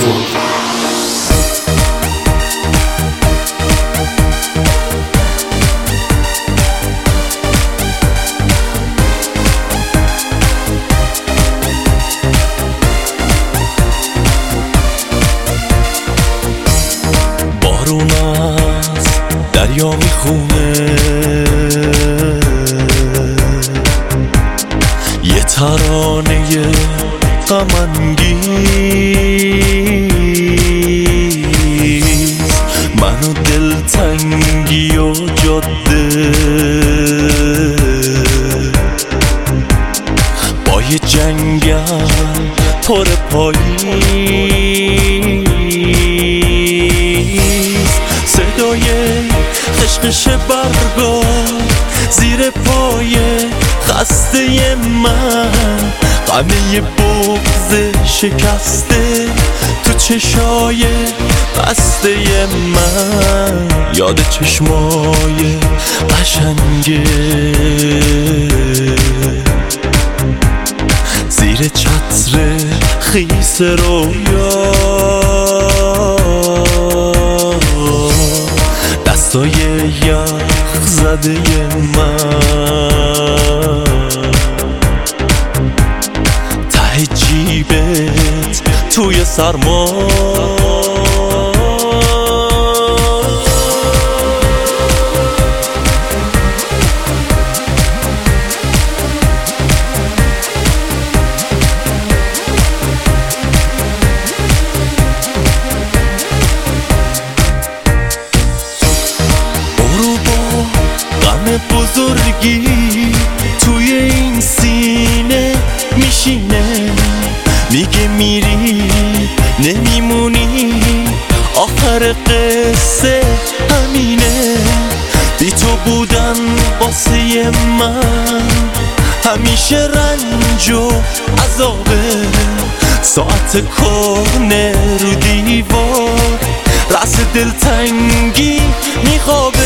بارون از دریا میخونه، یه ترانه غم انگیز، منو دلتنگی و جاده با یه جنگل پر پاییز، صدای خشخش برگا زیر پای خسته من، غمه بغض شکسته تو چشای بسته من، یاد چشمای قشنگه زیر چتر خیس رویا، دستای یخ زده من ته جیبت توی سرما، بزرگی توی این سینه میشینه، میگه میری نمیمونی، آخر قصه همینه، بی تو بودن واسه من همیشه رنج و عذابه، ساعت کهنه رو دیوار رأس دلتنگی میخوابه،